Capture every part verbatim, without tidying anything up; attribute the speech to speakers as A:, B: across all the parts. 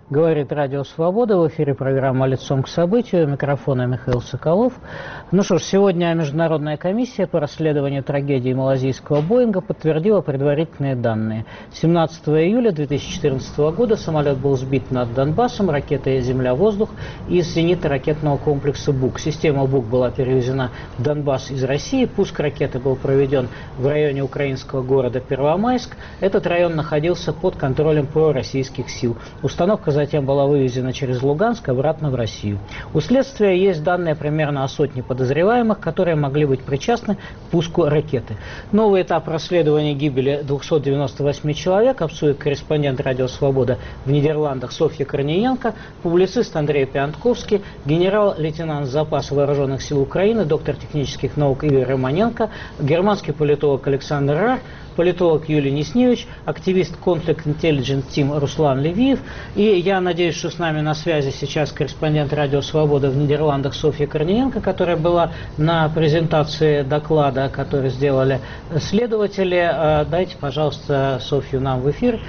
A: Говорит Радио Свобода. В эфире программа «Лицом к событию». У микрофона Михаил Соколов. Ну что ж, сегодня Международная комиссия по расследованию трагедии малазийского Боинга подтвердила предварительные данные. семнадцатого июля две тысячи четырнадцатого года самолет был сбит над Донбассом ракетой «Земля-воздух» из зенитно-ракетного комплекса «Бук». Система «Бук» была перевезена в Донбасс из России. Пуск ракеты был проведен в районе украинского города Первомайск. Этот район находился под контролем пророссийских сил. Установка затем была вывезена через Луганск обратно в Россию. У следствия есть данные примерно о сотне подозреваемых, которые могли быть причастны к пуску ракеты. Новый этап расследования гибели двухсот девяноста восьми человек обсудит корреспондент «Радио Свобода» в Нидерландах Софья Корниенко, публицист Андрей Пиантковский, генерал-лейтенант запаса вооруженных сил Украины, доктор технических наук Игорь Романенко, германский политолог Александр Рар, политолог Юлия Несневич, активист Conflict Intelligence Team Руслан Левиев. И я надеюсь, что с нами на связи сейчас корреспондент «Радио Свобода» в Нидерландах Софья Корниенко, которая была на презентации доклада, который сделали следователи. Дайте, пожалуйста, Софью нам в эфир.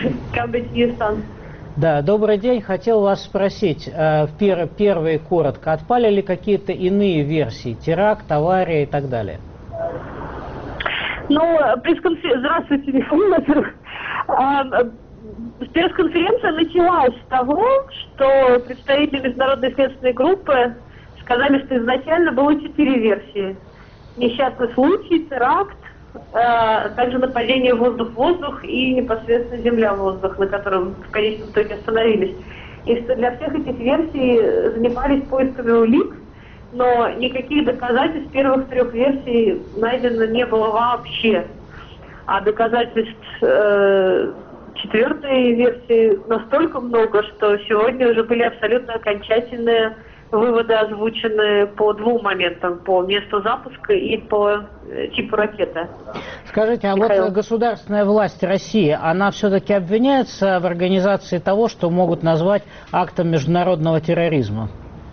A: Да, добрый день. Хотел вас спросить, первые коротко, отпали ли какие-то иные версии, теракт, авария и так далее?
B: Ну, пресс-конференция... Здравствуйте, Михаил. Пресс-конференция началась с того, что представители международной следственной группы сказали, что изначально было четыре версии. Несчастный случай, теракт, э, также нападение воздух-воздух и непосредственно земля-воздух, на котором в конечном итоге остановились. И что для всех этих версий занимались поисками улик, но никаких доказательств первых трех версий найдено не было вообще. А доказательств э, четвертой версии настолько много, что сегодня уже были абсолютно окончательные выводы озвучены по двум моментам: по месту запуска и по э, типу ракеты.
A: Скажите, а Михаил, вот государственная власть России, она все-таки обвиняется в организации того, что могут назвать актом международного терроризма?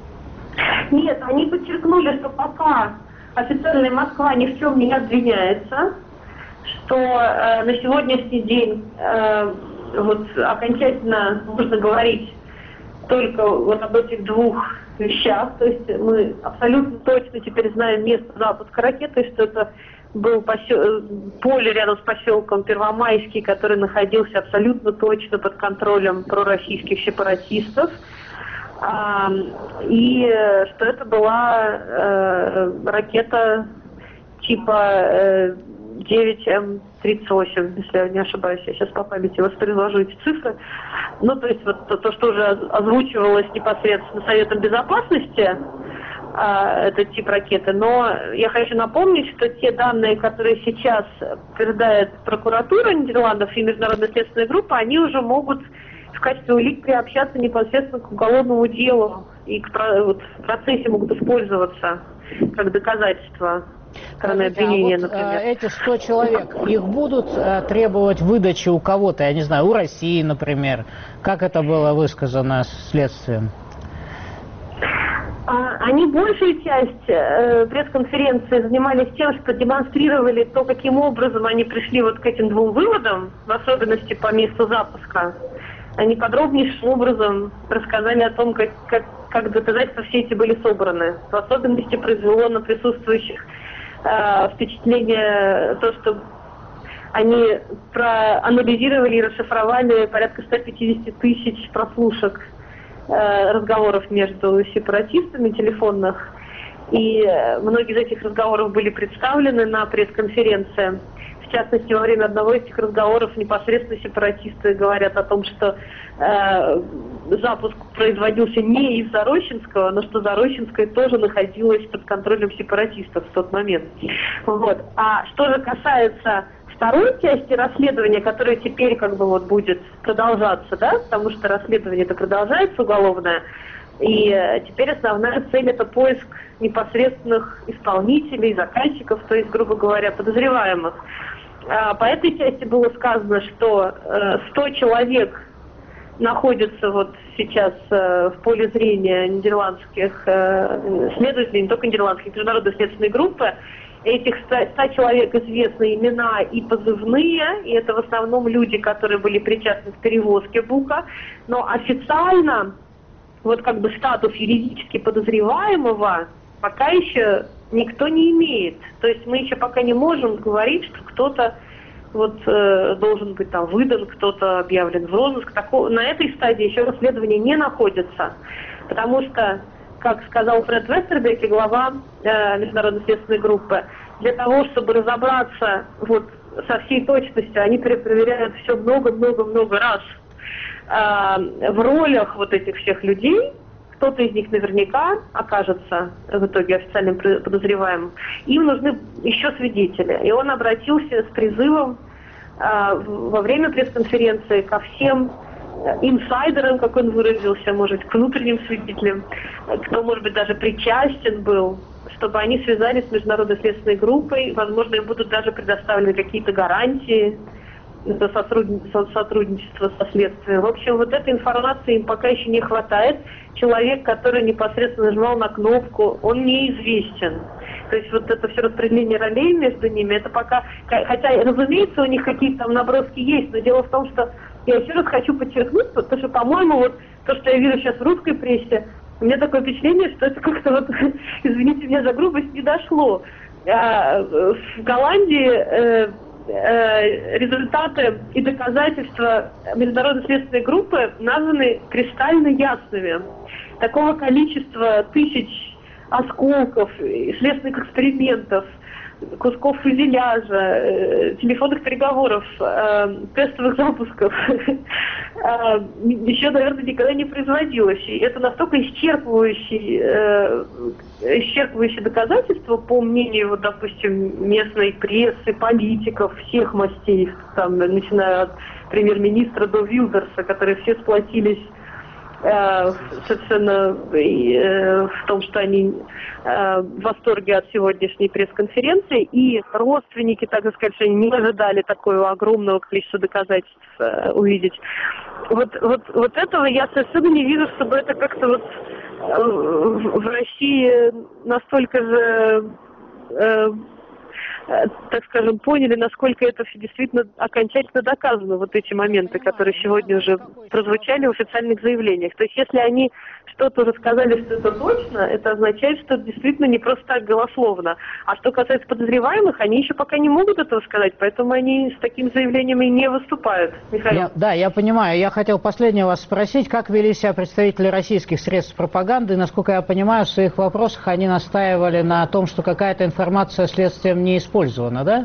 B: Нет, они подчеркнули, что пока официальная Москва ни в чем не обвиняется, что э, на сегодняшний день э, вот окончательно можно говорить только вот об этих двух вещах. То есть мы абсолютно точно теперь знаем место запуска ракеты, что это был посел... поле рядом с поселком Первомайский, который находился абсолютно точно под контролем пророссийских сепаратистов. А, и что это была э, ракета типа э, девять эм тридцать восемь, если я не ошибаюсь, я сейчас по памяти воспроизвожу эти цифры. Ну, то есть вот то, то что уже озвучивалось непосредственно Советом Безопасности, э, этот тип ракеты. Но я хочу напомнить, что те данные, которые сейчас передает прокуратура Нидерландов и Международная следственная группа, они уже могут в качестве улик приобщаться непосредственно к уголовному делу и к, вот, в процессе могут использоваться как доказательства стороны обвинения,
A: а вот,
B: например.
A: Эти сто человек, их будут а, требовать выдачи у кого-то, я не знаю, у России, например? Как это было высказано следствием?
B: Они большую часть э, пресс-конференции занимались тем, что демонстрировали то, каким образом они пришли вот к этим двум выводам, в особенности по месту запуска. Они подробнейшим образом рассказали о том, как, как, как доказательства все эти были собраны. В особенности произвело на присутствующих э, впечатление то, что они проанализировали и расшифровали порядка ста пятидесяти тысяч прослушек э, разговоров между сепаратистами телефонных. И многие из этих разговоров были представлены на пресс-конференции. В частности, во время одного из этих разговоров непосредственно сепаратисты говорят о том, что э, запуск производился не из Зарощинского, но что Зарощинское тоже находилось под контролем сепаратистов в тот момент. Вот. А что же касается второй части расследования, которое теперь как бы вот будет продолжаться, да, потому что расследование это продолжается уголовное, и э, теперь основная цель это поиск непосредственных исполнителей, заказчиков, то есть, грубо говоря, подозреваемых. По этой части было сказано, что сто человек находятся вот сейчас в поле зрения нидерландских следователей, не только нидерландских, международной следственной группы, Этих ста человек известны имена и позывные, и это в основном люди, которые были причастны к перевозке Бука. Но официально, вот как бы статус юридически подозреваемого пока еще никто не имеет. То есть мы еще пока не можем говорить, что кто-то вот э, должен быть там выдан, кто-то объявлен в розыск. Такого, на этой стадии еще расследование не находится, потому что, как сказал Фред Вестербеке, глава э, международной следственной группы, для того, чтобы разобраться вот со всей точностью, они перепроверяют все много-много-много раз э, в ролях вот этих всех людей. Кто-то из них наверняка окажется в итоге официальным подозреваемым. Им нужны еще свидетели. И он обратился с призывом э, во время пресс-конференции ко всем инсайдерам, как он выразился, может, к внутренним свидетелям, кто, может быть, даже причастен был, чтобы они связались с международной следственной группой. Возможно, им будут даже предоставлены какие-то гарантии за сотрудничество со следствием. В общем, вот этой информации им пока еще не хватает. Человек, который непосредственно нажимал на кнопку, он неизвестен. То есть вот это все распределение ролей между ними, это пока... Хотя, разумеется, у них какие-то там наброски есть, но дело в том, что я еще раз хочу подчеркнуть, потому что, по-моему, вот то, что я вижу сейчас в русской прессе, у меня такое впечатление, что это как-то вот, извините меня за грубость, не дошло. В Голландии результаты и доказательства международной следственной группы названы кристально ясными. Такого количества тысяч осколков, следственных экспериментов, кусков фюзеляжа, телефонных переговоров, тестовых запусков еще, наверное, никогда не производилось. И это настолько исчерпывающее, исчерпывающее доказательство, по мнению, вот, допустим, местной прессы, политиков, всех мастей, там, начиная от премьер-министра до Вилдерса, которые все сплотились э, совершенно э, в том, что они э, в восторге от сегодняшней пресс-конференции, и родственники, так сказать, что они не ожидали такого огромного количества доказательств э, увидеть. Вот, вот, вот этого я совершенно не вижу, чтобы это как-то вот э, в России настолько же... Э, так скажем, поняли, насколько это действительно окончательно доказано, вот эти моменты, которые сегодня уже прозвучали в официальных заявлениях. То есть, если они что-то уже сказали, что это точно, это означает, что это действительно не просто так голословно. А что касается подозреваемых, они еще пока не могут этого сказать, поэтому они с таким заявлением и не выступают. Михаил.
A: Я, да, я понимаю. Я хотел последнее вас спросить, как вели себя представители российских средств пропаганды. Насколько я понимаю, в своих вопросах они настаивали на том, что какая-то информация следствием не использована, да?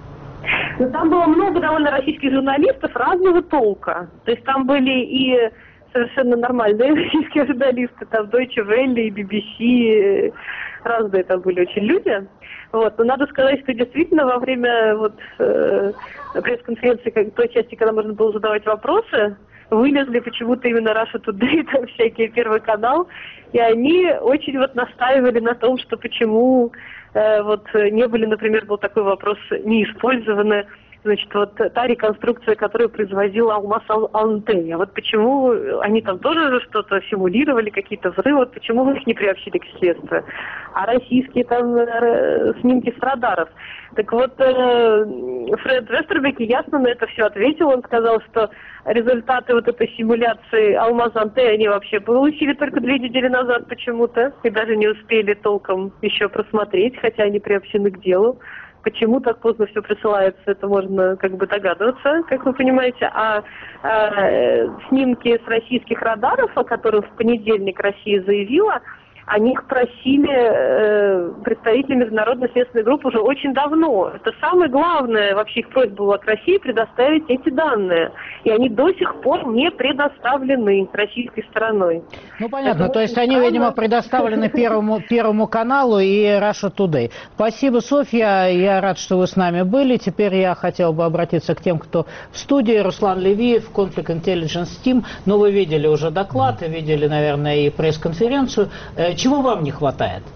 B: Ну, там было много довольно российских журналистов разного толка. То есть там были и совершенно нормальные российские журналисты, там Deutsche Welle и би би си, разные там были очень люди. Вот. Но надо сказать, что действительно во время вот, э, пресс-конференции, как, той части, когда можно было задавать вопросы, вылезли почему-то именно Russia Today, там всякие Первый канал, и они очень вот настаивали на том, что почему э, вот не были, например, был такой вопрос, не использованы, значит, вот та реконструкция, которую производил Алмаз Антея. Вот почему они там тоже что-то симулировали, какие-то взрывы, вот почему вы их не приобщили к следствию. А российские там снимки с радаров. Так вот, э, Фред Вестербеке ясно на это все ответил. Он сказал, что результаты вот этой симуляции Алмаз Антея они вообще получили только две недели назад почему-то. И даже не успели толком еще просмотреть, хотя они приобщены к делу. Почему так поздно все присылается, это можно как бы догадываться, как вы понимаете. А, а снимки с российских радаров, о которых в понедельник Россия заявила, о них просили э, представители международной следственной группы уже очень давно. Это самое главное, вообще их просьба была к России предоставить эти данные. И они до сих пор не предоставлены российской стороной.
A: Ну понятно, то есть они, видимо, предоставлены Первому, Первому каналу и Russia Today. Спасибо, Софья, я рад, что вы с нами были. Теперь я хотел бы обратиться к тем, кто в студии. Руслан Левиев, Conflict Intelligence Team. Ну, вы видели уже доклад, и видели, наверное, и пресс-конференцию. Чего вам не хватает?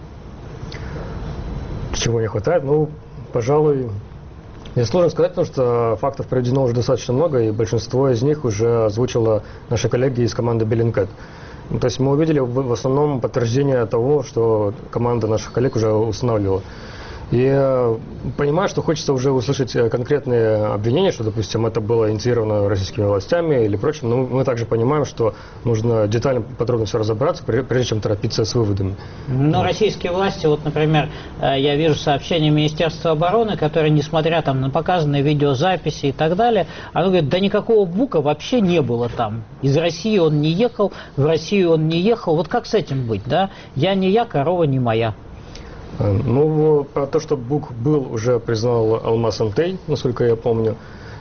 C: Чего не хватает? Ну, пожалуй, мне сложно сказать, потому что фактов приведено уже достаточно много, и большинство из них уже озвучила наши коллеги из команды Bellingcat. Ну, то есть мы увидели в основном подтверждение того, что команда наших коллег уже устанавливала. И э, понимаю, что хочется уже услышать конкретные обвинения, что, допустим, это было инициировано российскими властями или прочим, но мы также понимаем, что нужно детально, подробно все разобраться, прежде чем торопиться с выводами.
A: Но вот. Российские власти, вот, например, я вижу сообщение Министерства обороны, которое, несмотря там, на показанные видеозаписи и так далее, оно говорит, да никакого Бука вообще не было там. Из России он не ехал, в Россию он не ехал. Вот как с этим быть, да? Я не я, корова не моя.
C: Ну, то, что Бук был, уже признал Алмаз Антей, насколько я помню.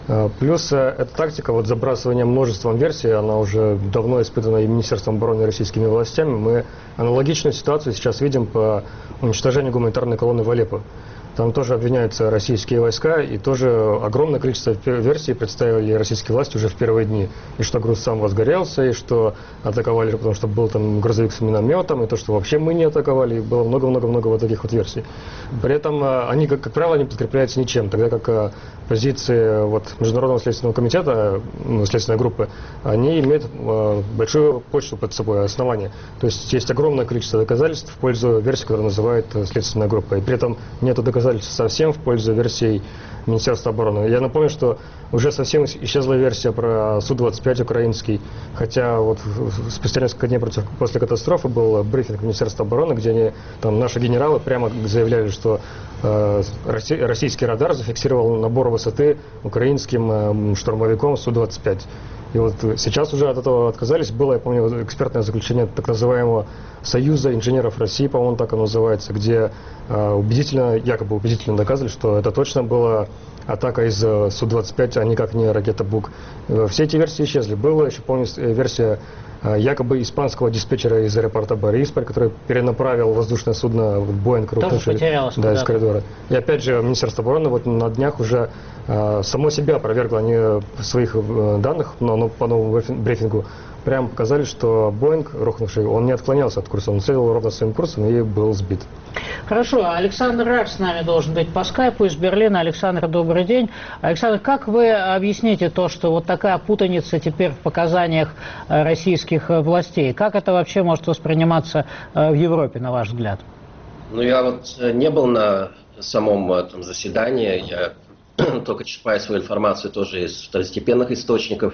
C: Плюс эта тактика вот забрасывания множеством версий, она уже давно испытана и Министерством обороны, и российскими властями. Мы аналогичную ситуацию сейчас видим по уничтожению гуманитарной колонны в Алеппо. Там тоже обвиняются российские войска, и тоже огромное количество версий представили российские власти уже в первые дни. И что груз сам возгорелся, и что атаковали, потому что был там грузовик с минометом, и то, что вообще мы не атаковали, и было много-много-много вот таких вот версий. При этом они, как, как правило, не подкрепляются ничем, тогда как позиции вот, Международного следственного комитета, ну, следственной группы, они имеют э, большую почту под собой, основания. То есть есть огромное количество доказательств в пользу версии, которую называет следственная группа, и при этом нет доказательств совсем в пользу версий Министерства обороны. Я напомню, что уже совсем исчезла версия про Су двадцать пять украинский, хотя вот спустя несколько дней против, после катастрофы был брифинг Министерства обороны, где они, там, наши генералы прямо заявляли, что э, российский радар зафиксировал набор высоты украинским э, штурмовиком Су двадцать пять. И вот сейчас уже от этого отказались. Было, я помню, экспертное заключение так называемого Союза инженеров России, по-моему, так оно называется, где э, убедительно, якобы убедительно доказывали, что это точно была атака из э, Су двадцать пять, а никак не ракета Бук. Э, все эти версии исчезли. Была еще, помню, версия э, якобы испанского диспетчера из аэропорта Борисполь, который перенаправил воздушное судно в Боинг, рухнувший, да, из коридора. И опять же, Министерство обороны вот на днях уже э, само себя опровергло, они в своих э, данных, но, но по новому брифингу прямо показали, что Боинг, рухнувший, он не отклонялся от курса, он следовал ровно своим курсом и был сбит.
A: Хорошо, Александр Рак с нами должен быть по скайпу из Берлина. Александр, добрый день. Александр, как вы объясните то, что вот такая путаница теперь в показаниях российских властей? Как это вообще может восприниматься в Европе, на ваш взгляд?
D: Ну, я вот не был на самом этом заседании, я только черпаю свою информацию тоже из второстепенных источников.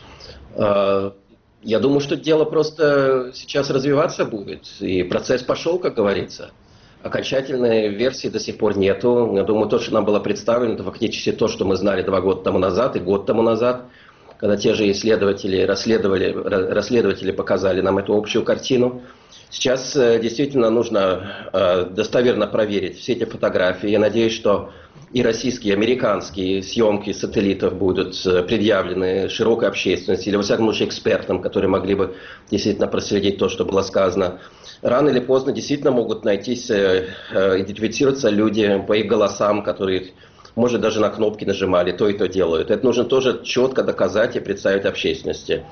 D: Я думаю, что дело просто сейчас развиваться будет, и процесс пошел, как говорится. Окончательной версии до сих пор нету. Я думаю, то, что нам было представлено, это фактически то, что мы знали два года тому назад и год тому назад, когда те же исследователи, расследовали, расследователи показали нам эту общую картину. Сейчас действительно нужно достоверно проверить все эти фотографии. Я надеюсь, что и российские, и американские съемки сателлитов будут предъявлены широкой общественности, или, во всяком случае, экспертам, которые могли бы действительно проследить то, что было сказано. Рано или поздно действительно могут найтись, идентифицироваться люди по их голосам, которые, может, даже на кнопки нажимали, то и то делают. Это нужно тоже четко доказать и представить общественности.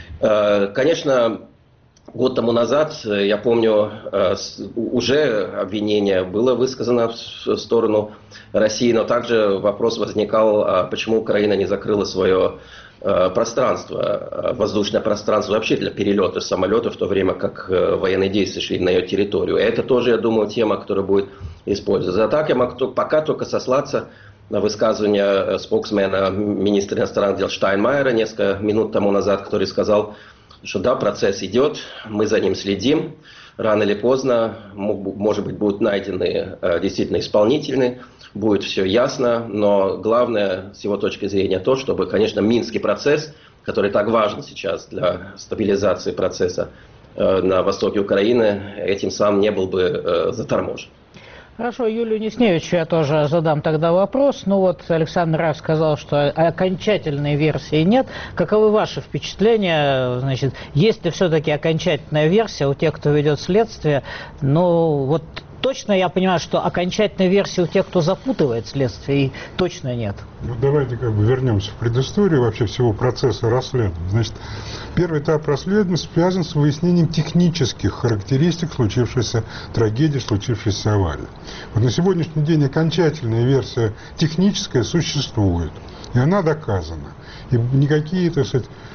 D: Конечно, год тому назад, я помню, уже обвинение было высказано в сторону России, но также вопрос возникал, почему Украина не закрыла свое пространство, воздушное пространство вообще для перелета самолетов, в то время как военные действия шли на ее территорию. Это тоже, я думаю, тема, которая будет использоваться. А так я могу пока только сослаться на высказывание споксмена министра иностранных дел Штайнмайера несколько минут тому назад, который сказал, что да, процесс идет, мы за ним следим, рано или поздно, может быть, будут найдены действительно исполнительные, будет все ясно, но главное с его точки зрения то, чтобы, конечно, Минский процесс, который так важен сейчас для стабилизации процесса на востоке Украины, этим самым не был бы заторможен.
A: Хорошо, Юлию Несневичу я тоже задам тогда вопрос. Ну вот Александр Рак сказал, что окончательной версии нет. Каковы ваши впечатления? Значит, есть ли все-таки окончательная версия у тех, кто ведет следствие? Ну вот точно я понимаю, что окончательной версии у тех, кто запутывает следствие, точно нет.
E: Ну, давайте как бы вернемся в предысторию вообще всего процесса расследования. Значит, первый этап расследования связан с выяснением технических характеристик случившейся трагедии, случившейся аварии. Вот на сегодняшний день окончательная версия техническая существует, и она доказана. И никакие, так сказать,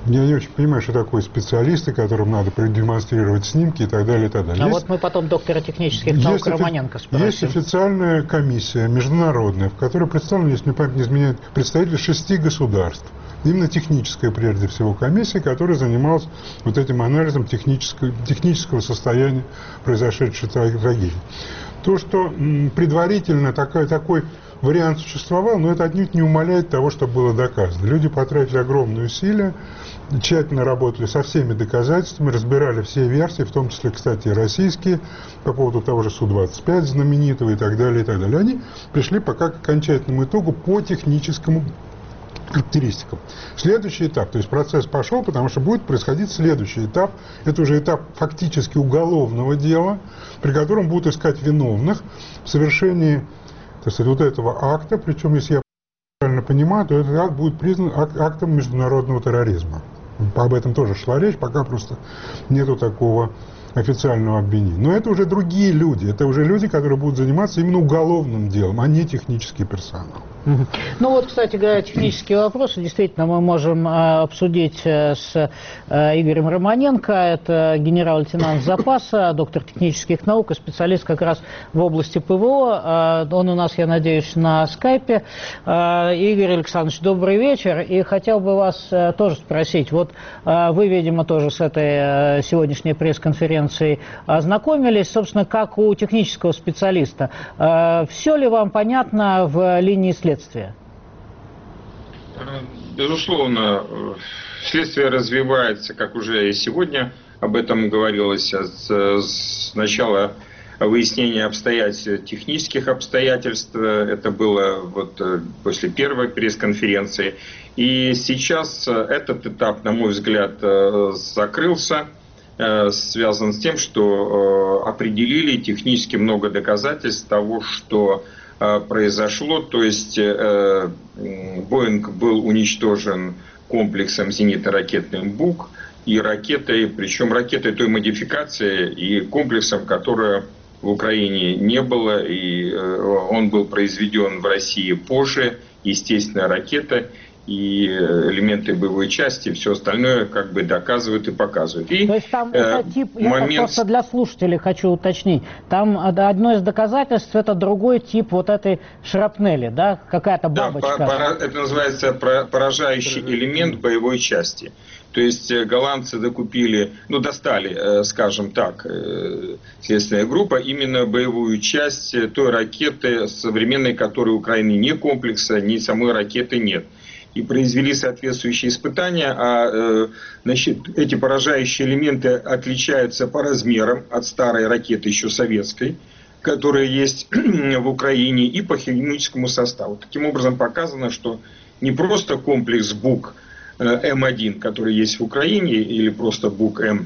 E: Я не очень понимаю, что такое специалисты, которым надо продемонстрировать снимки и так далее, и так далее.
A: А
E: есть,
A: вот мы потом доктора технических наук
E: есть,
A: Романенко спросим.
E: Есть официальная комиссия международная, в которой представлены, если мне память не изменяет, представители шести государств. Именно техническая, прежде всего, комиссия, которая занималась вот этим анализом технического, технического состояния произошедшей трагедии. То, что м, предварительно такой, такой вариант существовал, но это отнюдь не умаляет того, что было доказано. Люди потратили огромные усилия, тщательно работали со всеми доказательствами, разбирали все версии, в том числе, кстати, и российские, по поводу того же Су двадцать пять знаменитого и так далее, и так далее. Они пришли пока к окончательному итогу по техническому характеристикам. Следующий этап, то есть процесс пошел, потому что будет происходить следующий этап, это уже этап фактически уголовного дела, при котором будут искать виновных в совершении, так сказать, вот этого акта, причем, если я правильно понимаю, то этот акт будет признан актом международного терроризма. Об этом тоже шла речь, пока просто нету такого официального обвинения. Но это уже другие люди, это уже люди, которые будут заниматься именно уголовным делом, а не технический персонал.
A: Ну вот, кстати говоря, технические вопросы действительно мы можем э, обсудить э, с э, Игорем Романенко. Это генерал-лейтенант запаса, доктор технических наук и специалист как раз в области ПВО. Э, он у нас, я надеюсь, на скайпе. Э, Игорь Александрович, добрый вечер. И хотел бы вас э, тоже спросить. Вот э, вы, видимо, тоже с этой э, сегодняшней пресс-конференцией ознакомились. Собственно, как у технического специалиста. Э, все ли вам понятно в линии следствия?
F: Безусловно, следствие развивается, как уже и сегодня об этом говорилось, с, с начала выяснения обстоятельств, технических обстоятельств. Это было вот после первой пресс-конференции. И сейчас этот этап, на мой взгляд, закрылся, связан с тем, что определили технически много доказательств того, что произошло, то есть э, Боинг был уничтожен комплексом зенитно-ракетным БУК и ракетой, причем ракетой той модификации и комплексом, которая в Украине не было, и э, он был произведен в России позже, естественно, ракета и элементы боевой части, все остальное как бы доказывают и показывают. И,
A: то есть там
F: э,
A: это тип, я
F: момент...
A: просто для слушателей хочу уточнить, там одно из доказательств это другой тип вот этой шрапнели, да, какая-то бабочка.
F: Да, пора, это называется поражающий элемент боевой части. То есть голландцы докупили, ну достали, скажем так, следственная группа, именно боевую часть той ракеты современной, которой у Украины ни комплекса, ни самой ракеты нет. И произвели соответствующие испытания, а значит, эти поражающие элементы отличаются по размерам от старой ракеты еще советской, которая есть в Украине, и по химическому составу. Таким образом показано, что не просто комплекс БУК Эм один, который есть в Украине, или просто БУК-М,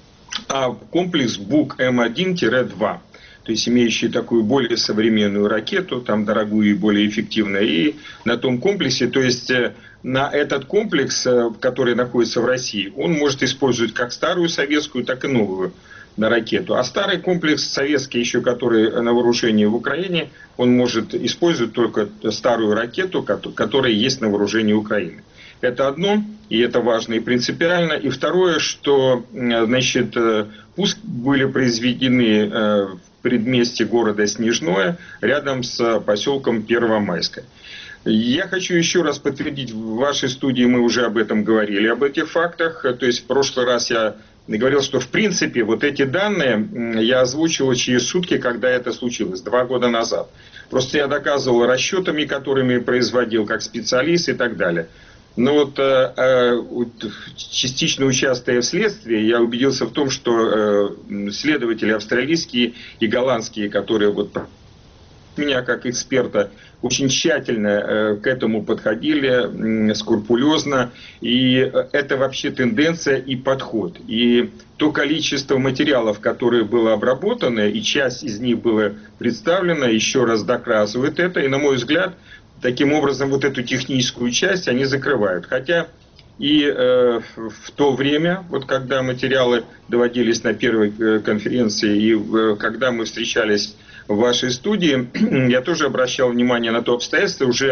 F: а комплекс БУК Эм один два. То есть имеющий такую более современную ракету, там дорогую и более эффективную, и на том комплексе, то есть на этот комплекс, который находится в России, он может использовать как старую советскую, так и новую на ракету. А старый комплекс советский еще, который на вооружении в Украине, он может использовать только старую ракету, которая есть на вооружении Украины. Это одно, и это важно и принципиально. И второе, что, значит, пуски были произведены в предместье города Снежное, рядом с поселком Первомайское. Я хочу еще раз подтвердить, в вашей студии мы уже об этом говорили, об этих фактах. То есть в прошлый раз я говорил, что в принципе вот эти данные я озвучил через сутки, когда это случилось, два года назад. Просто я доказывал расчетами, которыми производил как специалист и так далее. Но вот э, частично участвуя в следствии, я убедился в том, что э, следователи австралийские и голландские, которые вот меня как эксперта очень тщательно э, к этому подходили, э, скрупулезно, и это вообще тенденция и подход. И то количество материалов, которые было обработано, и часть из них была представлена, еще раз доказывает это, и на мой взгляд, таким образом, вот эту техническую часть они закрывают. Хотя и э, в то время, вот когда материалы доводились на первой э, конференции, и э, когда мы встречались в вашей студии, я тоже обращал внимание на то обстоятельство, уже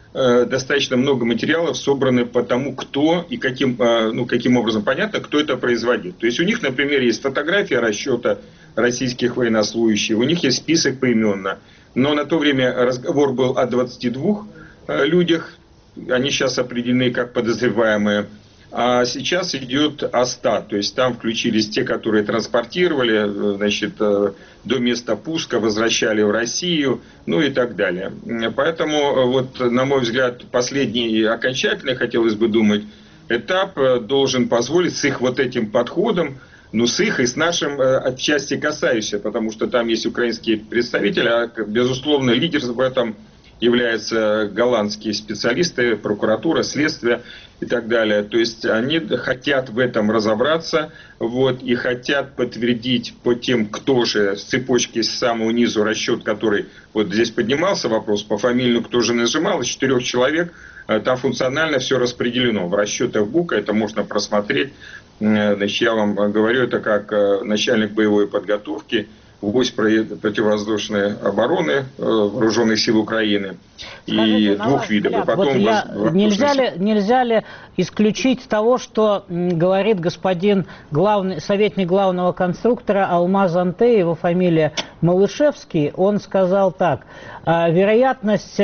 F: достаточно много материалов собраны по тому, кто и каким, ну, каким образом понятно, кто это производит. То есть у них, например, есть фотография расчета российских военнослужащих, у них есть список поименно. Но на то время разговор был о двадцати двух людях, они сейчас определены как подозреваемые. А сейчас идет о ста, то есть там включились те, которые транспортировали, значит, до места пуска, возвращали в Россию, ну и так далее. Поэтому, вот, на мой взгляд, последний окончательный, хотелось бы думать, этап должен позволить с их вот этим подходом, ну, с их и с нашим отчасти касающимся, потому что там есть украинские представители, а, безусловно, лидер в этом являются голландские специалисты, прокуратура, следствие и так далее. То есть они хотят в этом разобраться, вот, и хотят подтвердить по тем, кто же с цепочки с самого низу расчет, который вот здесь поднимался вопрос, по фамилию кто же нажимал, из четырех человек, там функционально все распределено. В расчетах БУКа это можно просмотреть. Значит, я вам говорю, это как начальник боевой подготовки, войск противовоздушной обороны вооруженных сил Украины. Скажите, и двух видов. И потом
A: вот я, нельзя, ли, нельзя ли исключить того, что говорит господин главный, советник главного конструктора Алмаз Антей, его фамилия Малышевский, он сказал так: вероятность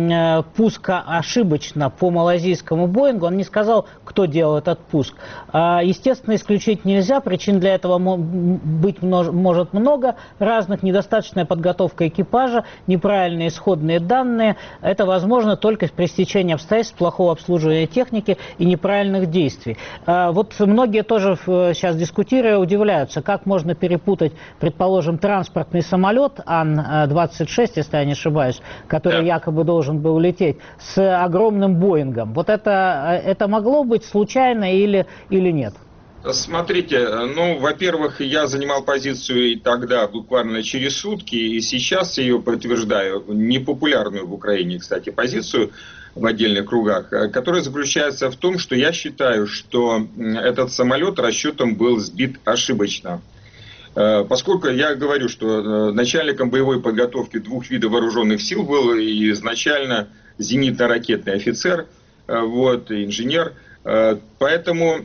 A: пуска ошибочно по малайзийскому Боингу, он не сказал, кто делал этот пуск, естественно, исключить нельзя, причин для этого быть может много разных, недостаточная подготовка экипажа, неправильные исходные данные. Это возможно только при стечении обстоятельств плохого обслуживания техники и неправильных действий. Вот многие тоже сейчас дискутируя удивляются, как можно перепутать, предположим, транспортный самолет Ан двадцать шесть, если я не ошибаюсь, который да. якобы должен был лететь, с огромным Боингом. Вот это, это могло быть случайно или, или нет?
F: Смотрите, ну, во-первых, я занимал позицию и тогда, буквально через сутки, и сейчас ее подтверждаю, непопулярную в Украине, кстати, позицию в отдельных кругах, которая заключается в том, что я считаю, что этот самолет расчетом был сбит ошибочно. Поскольку я говорю, что начальником боевой подготовки двух видов вооруженных сил был изначально зенитно-ракетный офицер, вот, инженер. Поэтому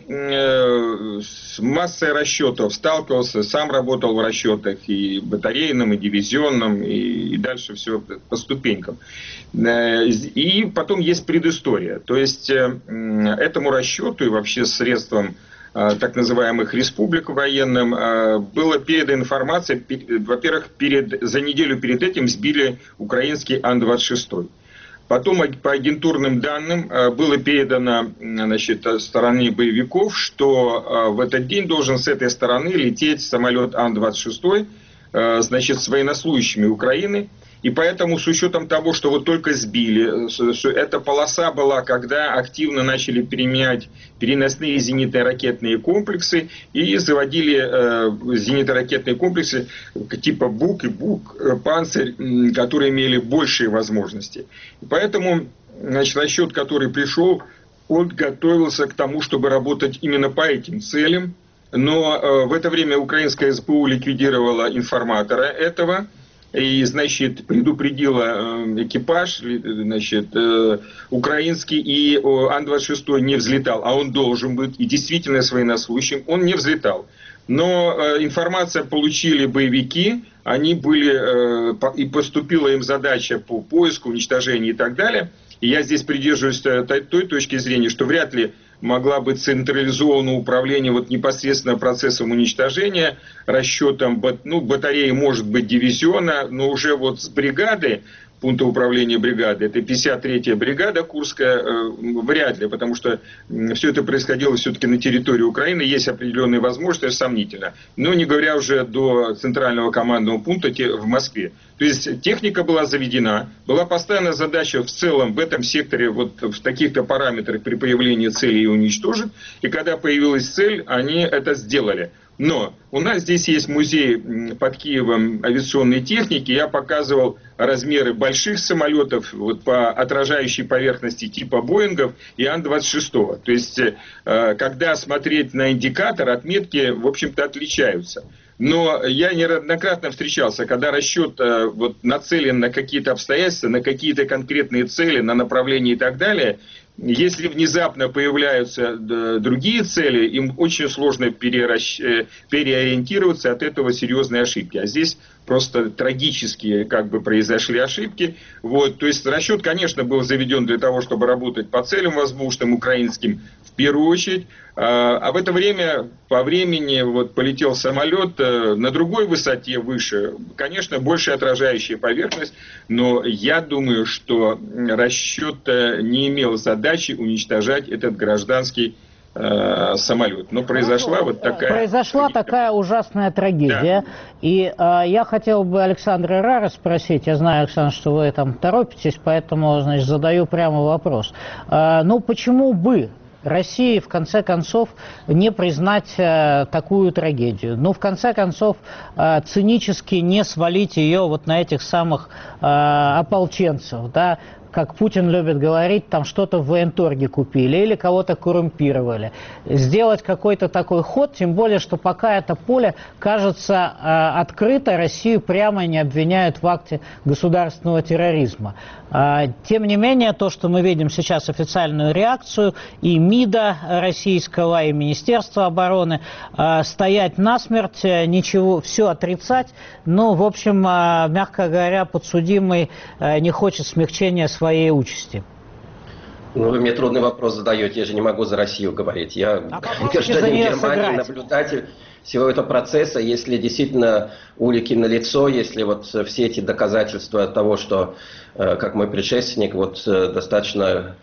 F: с массой расчетов сталкивался, сам работал в расчетах и батарейном, и дивизионном, и дальше все по ступенькам. И потом есть предыстория. То есть этому расчету и вообще средствам так называемых республик военным была передана информация, во-первых, перед, за неделю перед этим сбили украинский Ан двадцать шесть. Потом по агентурным данным было передано, значит, стороне боевиков, что в этот день должен с этой стороны лететь самолет Ан двадцать шесть, значит, с военнослужащими Украины. И поэтому с учетом того, что вот только сбили, эта полоса была, когда активно начали применять переносные зенитно-ракетные комплексы и заводили э, зенитно-ракетные комплексы типа БУК и БУК, Панцирь, которые имели большие возможности. И поэтому, значит, расчет, который пришел, он готовился к тому, чтобы работать именно по этим целям. Но э, в это время украинская СБУ ликвидировала информатора этого. И, значит, предупредила экипаж, значит, украинский, и Ан двадцать шесть не взлетал, а он должен быть, и действительно с военнослужащим, он не взлетал. Но информацию получили боевики, они были, и поступила им задача по поиску, уничтожению и так далее. И я здесь придерживаюсь той точки зрения, что вряд ли могла быть централизовано управление вот непосредственно процессом уничтожения, расчетом, ну, батареи, может быть, дивизиона, но уже вот с бригады, пункта управления бригады, это пятьдесят третья бригада Курская, э, вряд ли, потому что все это происходило все-таки на территории Украины, есть определенные возможности, это сомнительно. Но не говоря уже до центрального командного пункта в Москве. То есть техника была заведена, была поставлена задача в целом в этом секторе, вот в таких-то параметрах при появлении цели ее уничтожить, и когда появилась цель, они это сделали. Но у нас здесь есть музей под Киевом авиационной техники. Я показывал размеры больших самолетов вот, по отражающей поверхности типа Боингов и Ан двадцать шесть. То есть, когда смотреть на индикатор, отметки, в общем-то, отличаются. Но я неоднократно встречался, когда расчет вот, нацелен на какие-то обстоятельства, на какие-то конкретные цели, на направления и так далее. Если внезапно появляются другие цели, им очень сложно переращ... переориентироваться, от этого серьезные ошибки. А здесь просто трагические как бы произошли ошибки. Вот. То есть расчет, конечно, был заведен для того, чтобы работать по целям воздушным, украинским в первую очередь. А в это время, по времени, вот, полетел самолет на другой высоте выше. Конечно, больше отражающая поверхность, но я думаю, что расчет не имел задачи уничтожать этот гражданский э, самолет. Но произошла ну, вот такая...
A: Произошла трагедия. такая ужасная трагедия. Да. И э, я хотел бы Александра Рара спросить. Я знаю, Александр, что вы там торопитесь, поэтому, значит, задаю прямо вопрос. Э, ну, почему бы России, в конце концов, не признать э, такую трагедию? Ну, в конце концов, э, цинически не свалить ее вот на этих самых э, ополченцев, да? Как Путин любит говорить, там что-то в военторге купили или кого-то коррумпировали. Сделать какой-то такой ход, тем более, что пока это поле кажется э, открыто, Россию прямо не обвиняют в акте государственного терроризма. Э, тем не менее, то, что мы видим сейчас официальную реакцию и МИДа российского, и Министерства обороны, э, стоять насмерть, ничего, все отрицать, но, в общем, э, мягко говоря, подсудимый э, не хочет смягчения своей своей участи.
D: Ну, вы мне трудный вопрос задаете, я же не могу за Россию говорить. Я а гражданин Германии, сыграть. наблюдатель всего этого процесса. Если действительно улики налицо, если вот все эти доказательства того, что, как мой предшественник, вот достаточно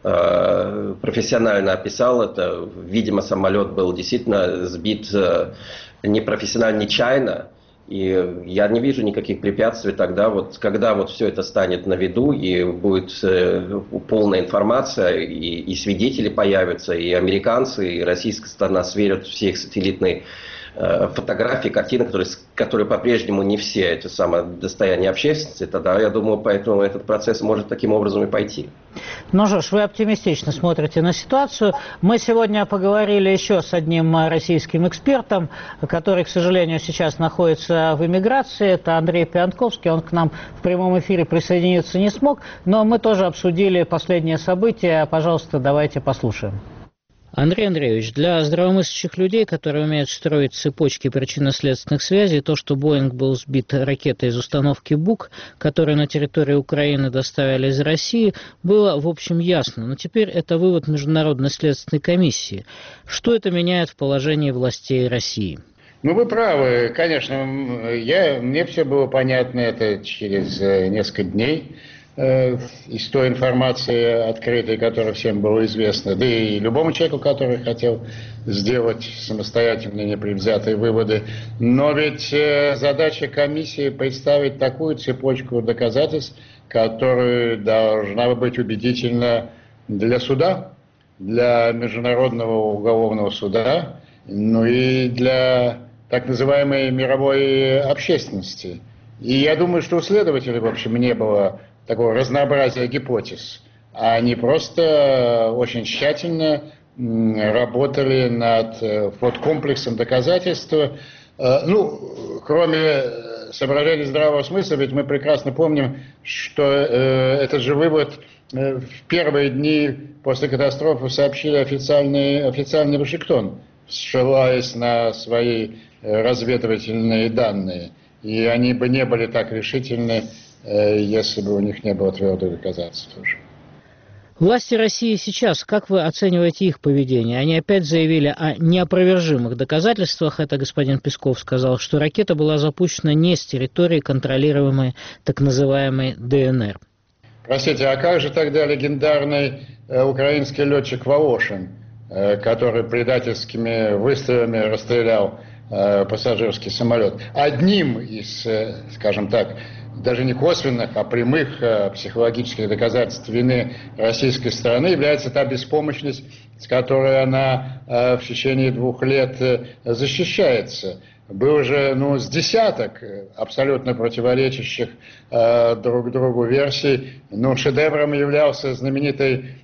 D: профессионально описал это, видимо, самолет был действительно сбит непрофессионально, нечаянно. И я не вижу никаких препятствий тогда, вот, когда вот все это станет на виду и будет э, полная информация, и, и свидетели появятся, и американцы, и российская сторона сверят все их сателлитные э, фотографии, картины, которые, которые по-прежнему не все это самое достояние общественности, тогда, я думаю, поэтому этот процесс может таким образом и пойти.
A: Ну что ж, вы оптимистично смотрите на ситуацию. Мы сегодня поговорили еще с одним российским экспертом, который, к сожалению, сейчас находится в эмиграции. Это Андрей Пиантковский. Он к нам в прямом эфире присоединиться не смог, но мы тоже обсудили последние события. Пожалуйста, давайте послушаем. Андрей Андреевич, для здравомыслящих людей, которые умеют строить цепочки причинно-следственных связей, то, что Боинг был сбит ракетой из установки БУК, которую на территории Украины доставили из России, было, в общем, ясно. Но теперь это вывод Международной следственной комиссии. Что это меняет в положении властей России?
G: Ну, вы правы. Конечно, я, мне все было понятно это через несколько дней. Из той информации открытой, которая всем была известна, да и любому человеку, который хотел сделать самостоятельные непредвзятые выводы. Но ведь задача комиссии представить такую цепочку доказательств, которая должна быть убедительна для суда, для Международного уголовного суда, ну и для так называемой мировой общественности. И я думаю, что у следователей, в общем, не было такого разнообразия гипотез, а они просто очень тщательно работали над вот комплексом доказательств. Ну, кроме соображений здравого смысла, ведь мы прекрасно помним, что этот же вывод в первые дни после катастрофы сообщили официальный, официальный Вашингтон, ссылаясь на свои разведывательные данные. И они бы не были так решительны, если бы у них не было твердых доказательств тоже.
A: Власти России сейчас, как вы оцениваете их поведение? Они опять заявили о неопровержимых доказательствах. Это господин Песков сказал, что ракета была запущена не с территории, контролируемой так называемой ДНР.
G: Простите, а как же тогда легендарный э, украинский летчик Волошин, э, который предательскими выстрелами расстрелял э, пассажирский самолет? Одним из, э, скажем так, даже не косвенных, а прямых э, психологических доказательств вины российской стороны является та беспомощность, с которой она э, в течение двух лет э, защищается. Было же ну, с десяток абсолютно противоречащих э, друг другу версий. Но шедевром являлся знаменитый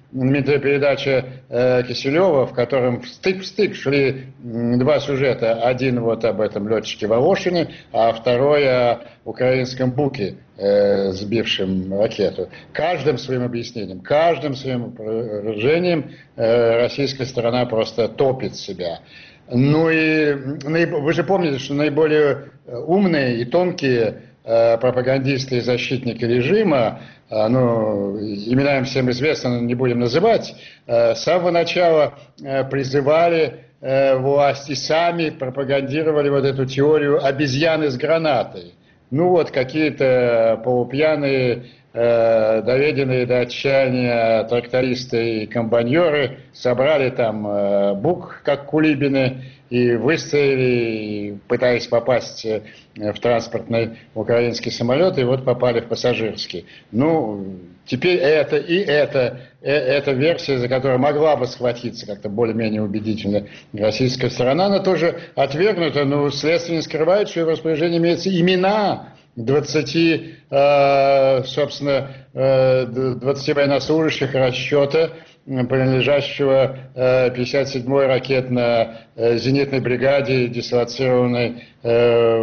G: знаменитая передача э, Киселева, в котором стык в стык шли два сюжета. Один вот об этом летчике Волошине, а второй о украинском Буке, э, сбившем ракету. Каждым своим объяснением, каждым своим выражением э, российская сторона просто топит себя. Ну и вы же помните, что наиболее умные и тонкие э, пропагандисты и защитники режима, э, ну, имена им всем известно, но не будем называть, э, с самого начала э, призывали э, власть и сами пропагандировали вот эту теорию обезьяны с гранатой. Ну вот какие-то полупьяные, э, доведенные до отчаяния трактористы и комбайнеры собрали там э, бук, как кулибины, и выстрелили, пытаясь попасть в транспортный украинский самолет, и вот попали в пассажирский. Ну, теперь это и это, э, эта версия, за которую могла бы схватиться как-то более-менее убедительно российская сторона, она тоже отвергнута, но следствие не скрывает, что в распоряжении имеются имена двадцати, э, собственно, э, двадцати военнослужащих расчета, принадлежащего э, пятьдесят седьмой ракетно-зенитной бригаде, дислоцированной э,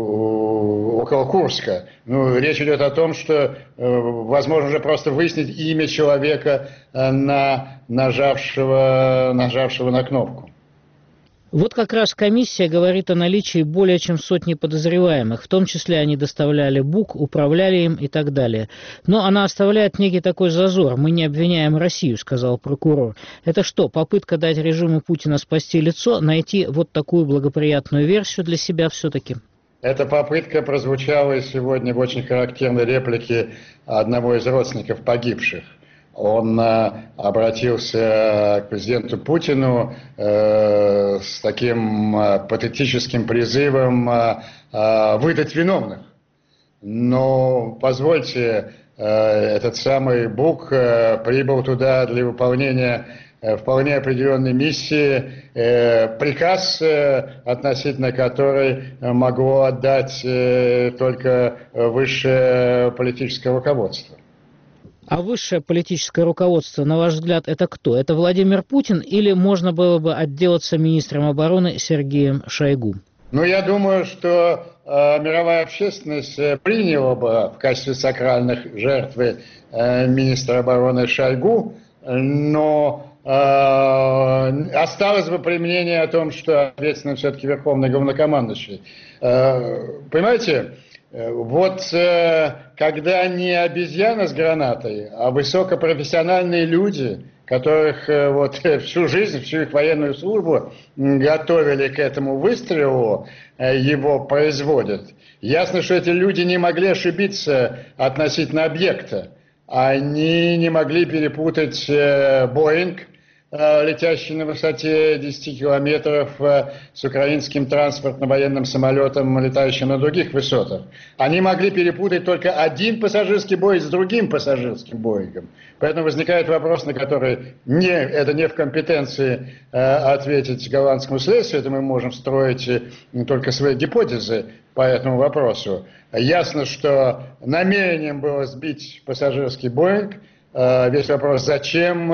G: около Курска. Ну, речь идет о том, что э, возможно уже просто выяснить имя человека, э, на нажавшего, нажавшего на кнопку.
A: Вот как раз комиссия говорит о наличии более чем сотни подозреваемых, в том числе они доставляли бук, управляли им и так далее. Но она оставляет некий такой зазор. Мы не обвиняем Россию, сказал прокурор. Это что, попытка дать режиму Путина спасти лицо, найти вот такую благоприятную версию для себя все-таки?
G: Эта попытка прозвучала и сегодня в очень характерной реплике одного из родственников погибших. Он э, обратился к президенту Путину э, с таким э, патетическим призывом э, э, выдать виновных. Но, позвольте, э, этот самый Бук э, прибыл туда для выполнения э, вполне определенной миссии, э, приказ, э, относительно которой могло отдать э, только высшее политическое руководство.
A: А высшее политическое руководство, на ваш взгляд, это кто? Это Владимир Путин или можно было бы отделаться министром обороны Сергеем Шойгу?
G: Ну, я думаю, что э, мировая общественность приняла бы в качестве сакральных жертвы э, министра обороны Шойгу, но э, осталось бы применение о том, что ответственным все-таки верховный главнокомандующий. Э, понимаете? Вот э, когда не обезьяна с гранатой, а высокопрофессиональные люди, которых э, вот всю жизнь, всю их военную службу готовили к этому выстрелу, э, его производят. Ясно, что эти люди не могли ошибиться относительно объекта. Они не могли перепутать э, Боинг, летящий на высоте десяти километров, с украинским транспортно-военным самолетом, летающим на других высотах. Они могли перепутать только один пассажирский Боинг с другим пассажирским Боингом. Поэтому возникает вопрос, на который не, это не в компетенции э, ответить голландскому следствию, это мы можем строить не только свои гипотезы по этому вопросу. Ясно, что намерением было сбить пассажирский Боинг. Весь вопрос, зачем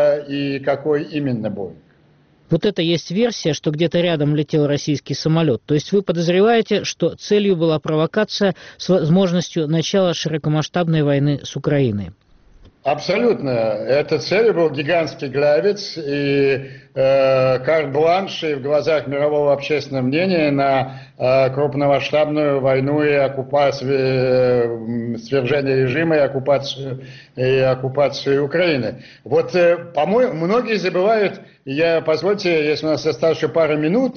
G: и какой именно Боинг.
A: Вот это есть версия, что где-то рядом летел российский самолет. То есть вы подозреваете, что целью была провокация с возможностью начала широкомасштабной войны с Украиной?
G: Абсолютно. Этой целью был гигантский главец и э, карт-бланш в глазах мирового общественного мнения на э, крупномасштабную войну и оккупацию, э, свержение режима и оккупацию, и оккупацию Украины. Вот, э, по-моему, многие забывают, я, позвольте, если у нас осталось еще пара минут,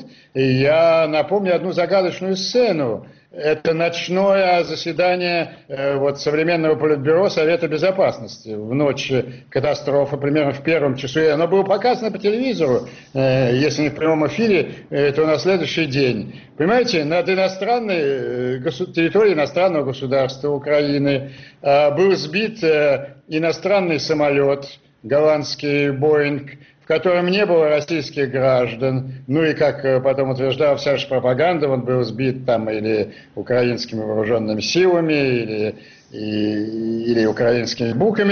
G: я напомню одну загадочную сцену. Это ночное заседание э, вот, современного политбюро Совета Безопасности в ночь катастрофы, примерно в первом часу. И оно было показано по телевизору, э, если не в прямом эфире, э, то на следующий день. Понимаете, над иностранной, э, госу- территорией иностранного государства Украины э, был сбит э, иностранный самолет, голландский Боинг, в котором не было российских граждан, ну и, как потом утверждала вся же пропаганда, он был сбит там или украинскими вооруженными силами, или, и, или украинскими буками.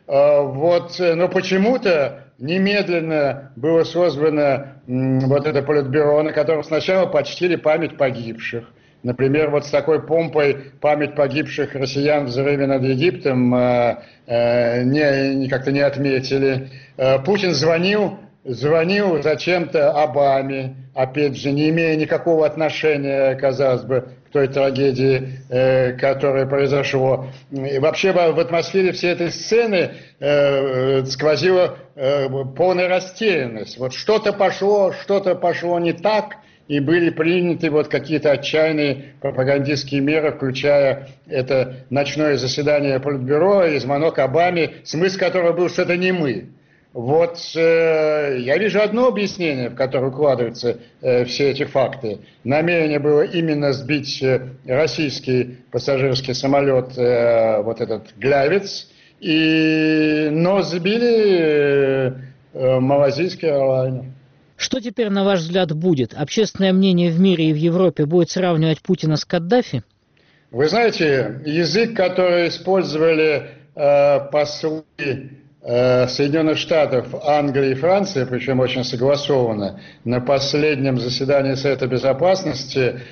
G: вот, но почему-то немедленно было созвано вот это политбюро, на котором сначала почтили память погибших. Например, вот с такой помпой память погибших россиян в взрыве над Египтом э, э, не, как-то не отметили. Э, Путин звонил, звонил зачем-то Обаме, опять же, не имея никакого отношения, казалось бы, к той трагедии, э, которая произошла. И вообще в атмосфере всей этой сцены э, сквозила э, полная растерянность. Вот что-то пошло, что-то пошло не так, и были приняты вот какие-то отчаянные пропагандистские меры, включая это ночное заседание Политбюро и звонок Обаме, смысл которого был, что это не мы. Вот э, я вижу одно объяснение, в которое укладываются э, все эти факты. Намерение было именно сбить э, российский пассажирский самолет, э, вот этот Глявец, и, но сбили э, э, малазийский аэрлайнер.
A: Что теперь, на ваш взгляд, будет? Общественное мнение в мире и в Европе будет сравнивать Путина с Каддафи?
G: Вы знаете, язык, который использовали э, послы э, Соединенных Штатов, Англии и Франции, причем очень согласованно, на последнем заседании Совета Безопасности, э,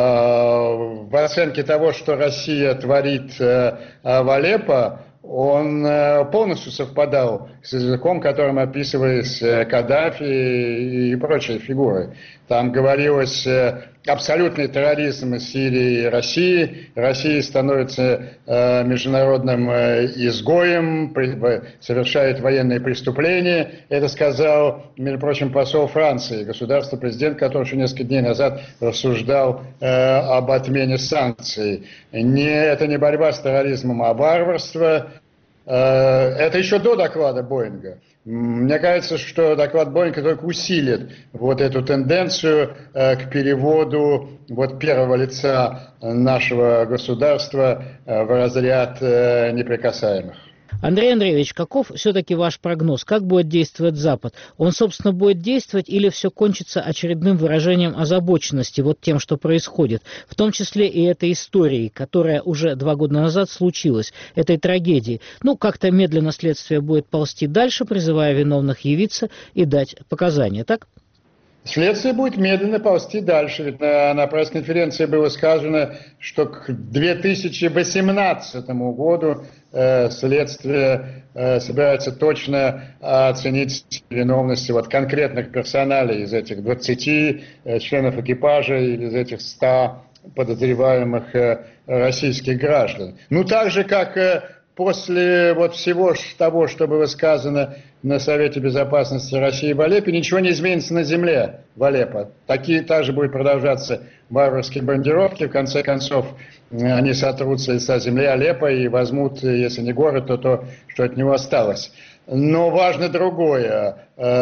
G: в оценке того, что Россия творит э, в Алеппо, он полностью совпадал с языком, которым описывались Каддафи и прочие фигуры. Там говорилось абсолютный терроризм Сирии и России. Россия становится международным изгоем, совершает военные преступления. Это сказал, между прочим, посол Франции, государство-президент, который еще несколько дней назад рассуждал об отмене санкций. Не, это не борьба с терроризмом, а варварство. Это еще до доклада Боинга. Мне кажется, что доклад Боинга только усилит вот эту тенденцию к переводу вот первого лица нашего государства в разряд неприкасаемых.
A: Андрей Андреевич, каков все-таки ваш прогноз? Как будет действовать Запад? Он, собственно, будет действовать или все кончится очередным выражением озабоченности вот тем, что происходит? В том числе и этой историей, которая уже два года назад случилась, этой трагедии. Ну, как-то медленно следствие будет ползти дальше, призывая виновных явиться и дать показания, так?
G: Следствие будет медленно ползти дальше. Ведь на, на пресс-конференции было сказано, что к две тысячи восемнадцатому году э, следствие э, собирается точно оценить виновность вот, конкретных персоналей из этих двадцати э, членов экипажа или из этих ста подозреваемых э, российских граждан. Ну, так же, как... Э, После вот всего того, что было сказано на Совете Безопасности России в Алеппе, ничего не изменится на земле в Алеппо. Такие также будут продолжаться варварские бомбардировки. В конце концов, они сотрутся из земли Алеппо и возьмут, если не город, то то, что от него осталось. Но важно другое.